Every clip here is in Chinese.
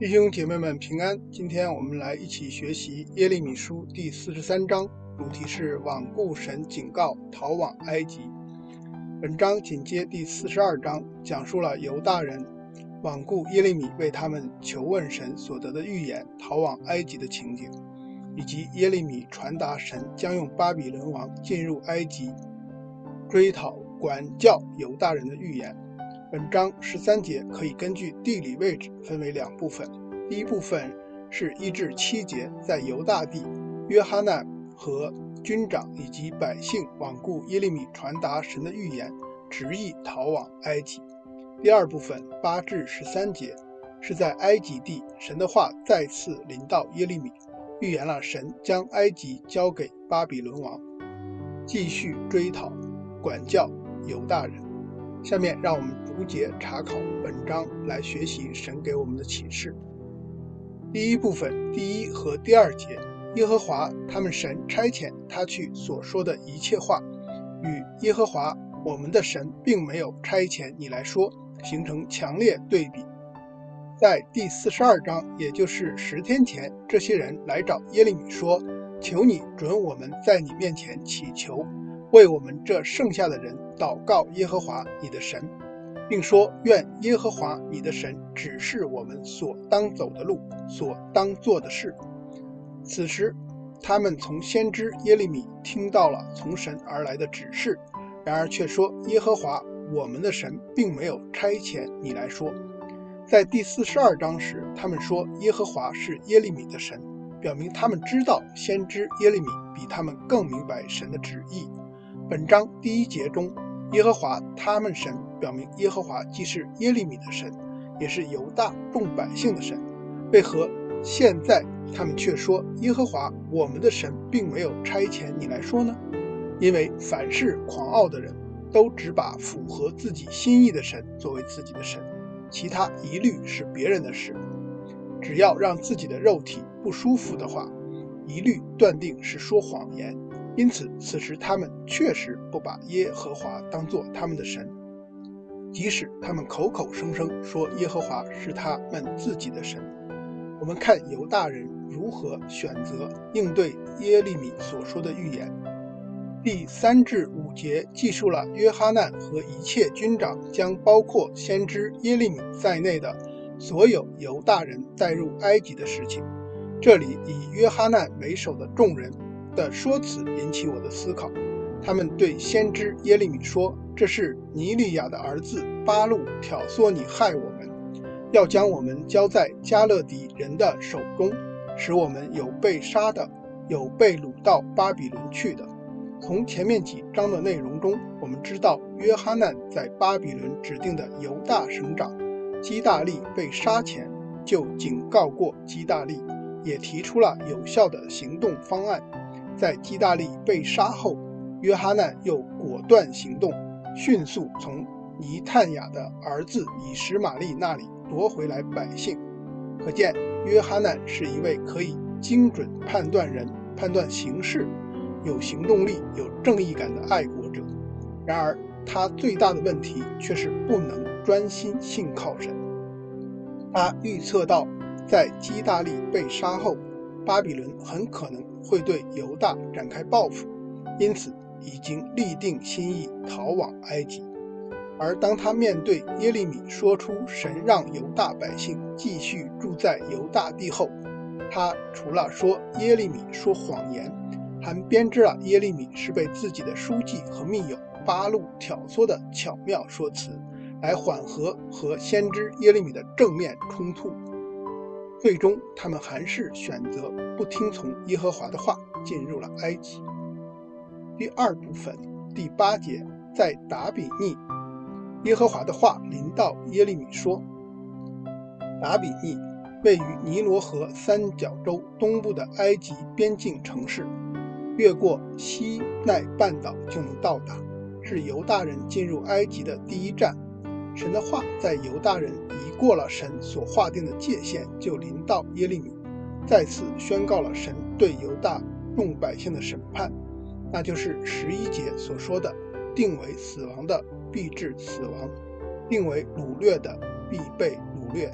弟兄姐妹们平安，今天我们来一起学习耶利米书第43章，主题是罔顾神警告，逃往埃及。本章紧接第42章，讲述了犹大人罔顾耶利米为他们求问神所得的预言，逃往埃及的情景，以及耶利米传达神将用巴比伦王进入埃及追讨管教犹大人的预言。本章13节可以根据地理位置分为两部分。第一部分是1至7节，在犹大地，约哈难和军长以及百姓罔顾耶利米传达神的预言，执意逃往埃及。第二部分8至13节，是在埃及地，神的话再次临到耶利米，预言了神将埃及交给巴比伦王，继续追讨管教犹大人。下面让我们逐节查考本章，来学习神给我们的启示。第一部分第1和第2节，耶和华他们神差遣他去所说的一切话，与耶和华我们的神并没有差遣你来说，形成强烈对比。在第42章，也就是10天前，这些人来找耶利米说，求你准我们在你面前祈求，为我们这剩下的人祷告耶和华你的神，并说愿耶和华你的神指示我们所当走的路，所当做的事。此时他们从先知耶利米听到了从神而来的指示，然而却说耶和华我们的神并没有差遣你来说。在第42章时，他们说耶和华是耶利米的神，表明他们知道先知耶利米比他们更明白神的旨意。本章第1节中，耶和华他们神表明耶和华既是耶利米的神，也是犹大众百姓的神。为何现在他们却说耶和华我们的神并没有差遣你来说呢？因为凡是狂傲的人都只把符合自己心意的神作为自己的神，其他一律是别人的事。只要让自己的肉体不舒服的话，一律断定是说谎言。因此此时他们确实不把耶和华当作他们的神，即使他们口口声声说耶和华是他们自己的神。我们看犹大人如何选择应对耶利米所说的预言。第3至5节记述了约哈难和一切军长将包括先知耶利米在内的所有犹大人带入埃及的事情。这里以约哈难为首的众人的说辞引起我的思考。他们对先知耶利米说，这是尼利亚的儿子巴路挑唆你害我们，要将我们交在加勒底人的手中，使我们有被杀的，有被掳到巴比伦去的。从前面几章的内容中，我们知道约哈难在巴比伦指定的犹大省长基大利被杀前就警告过基大利，也提出了有效的行动方案。在基大利被杀后，约哈难又果断行动，迅速从尼探雅的儿子以实玛利那里夺回来百姓。可见约哈难是一位可以精准判断人、判断形势、有行动力、有正义感的爱国者。然而他最大的问题却是不能专心信靠神。他预测到在基大利被杀后，巴比伦很可能会对犹大展开报复，因此已经立定心意逃往埃及。而当他面对耶利米说出神让犹大百姓继续住在犹大地后，他除了说耶利米说谎言，还编织了耶利米是被自己的书记和密友巴路挑唆的巧妙说辞，来缓和和先知耶利米的正面冲突。最终他们还是选择不听从耶和华的话，进入了埃及。第2部分第8节，在达比尼，耶和华的话临到耶利米说。达比尼位于尼罗河三角洲东部的埃及边境城市，越过西奈半岛就能到达，是犹大人进入埃及的第一站。神的话在犹大人移过了神所划定的界限，就临到耶利米，再次宣告了神对犹大众百姓的审判，那就是11节所说的，定为死亡的必致死亡，定为掳掠的必被掳掠。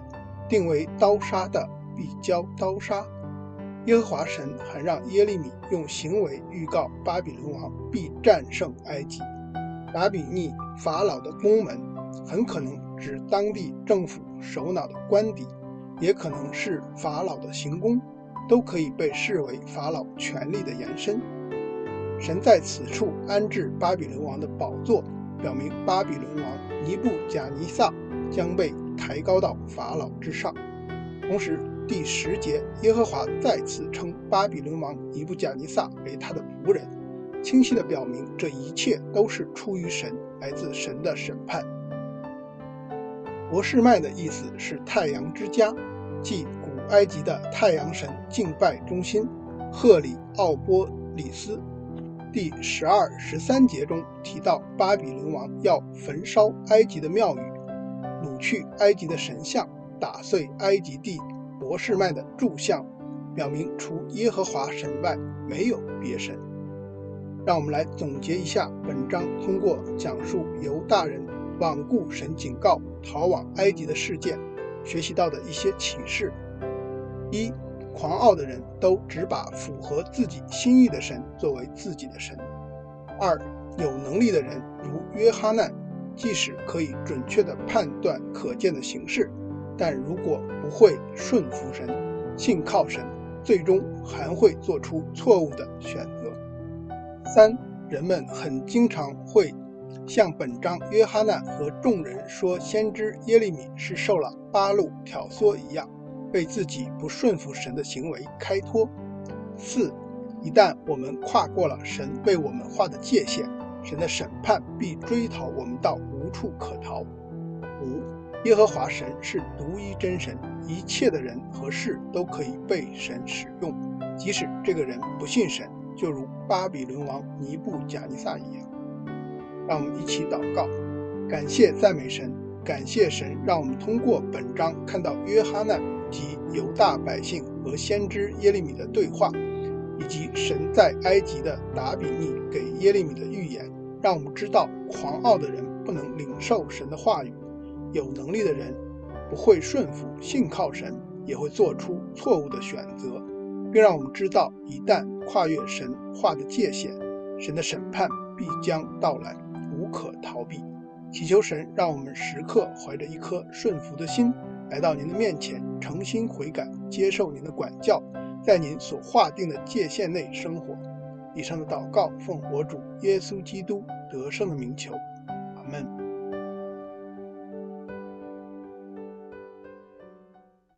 定为刀杀的，必交刀杀。耶和华神还让耶利米用行为预告巴比伦王必战胜埃及。达比尼法老的宫门很可能指当地政府首脑的官邸，也可能是法老的行宫，都可以被视为法老权力的延伸。神在此处安置巴比伦王的宝座，表明巴比伦王尼布甲尼撒将被抬高到法老之上。同时第10节，耶和华再次称巴比伦王尼布甲尼撒为他的仆人，清晰地表明这一切都是出于神，来自神的审判。伯示麦的意思是太阳之家，即古埃及的太阳神敬拜中心赫里奥波里斯。第12、13节中提到巴比伦王要焚烧埃及的庙宇，掳去埃及的神像，打碎埃及地伯示麦的柱像，表明除耶和华神外没有别神。让我们来总结一下本章通过讲述犹大人罔顾神警告逃往埃及的事件学习到的一些启示。一、狂傲的人都只把符合自己心意的神作为自己的神。二、有能力的人如约哈难，即使可以准确地判断可见的形势，但如果不会顺服神，信靠神，最终还会做出错误的选择。三、人们很经常会像本章约哈难和众人说先知耶利米是受了巴路挑唆一样，被自己不顺服神的行为开脱。四、一旦我们跨过了神为我们画的界限，神的审判必追讨我们到无处可逃。五、耶和华神是独一真神，一切的人和事都可以被神使用，即使这个人不信神，就如巴比伦王尼布甲尼撒一样。让我们一起祷告，感谢赞美神，感谢神让我们通过本章看到约哈难及犹大百姓和先知耶利米的对话，以及神在埃及的达比尼给耶利米的预言，让我们知道狂傲的人不能领受神的话语，有能力的人不会顺服信靠神，也会做出错误的选择，并让我们知道一旦跨越神话的界限，神的审判必将到来，无可逃避。祈求神让我们时刻怀着一颗顺服的心来到您的面前，诚心悔改，接受您的管教，在您所划定的界限内生活。以上的祷告奉我主耶稣基督得胜的名求，阿们。